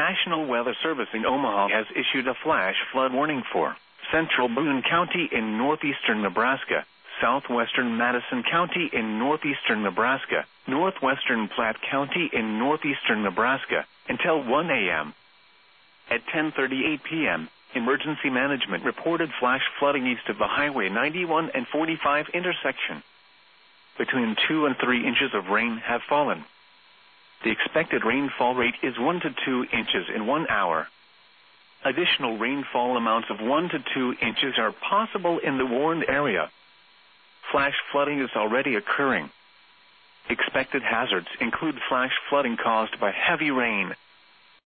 National Weather Service in Omaha has issued a flash flood warning for central Boone County in northeastern Nebraska, southwestern Madison County in northeastern Nebraska, northwestern Platte County in northeastern Nebraska, until 1 a.m. At 10:38 p.m., Emergency Management reported flash flooding east of the Highway 91 and 45 intersection. Between 2 and 3 inches of rain have fallen. The expected rainfall rate is 1 to 2 inches in 1 hour. Additional rainfall amounts of 1 to 2 inches are possible in the warned area. Flash flooding is already occurring. Expected hazards include flash flooding caused by heavy rain,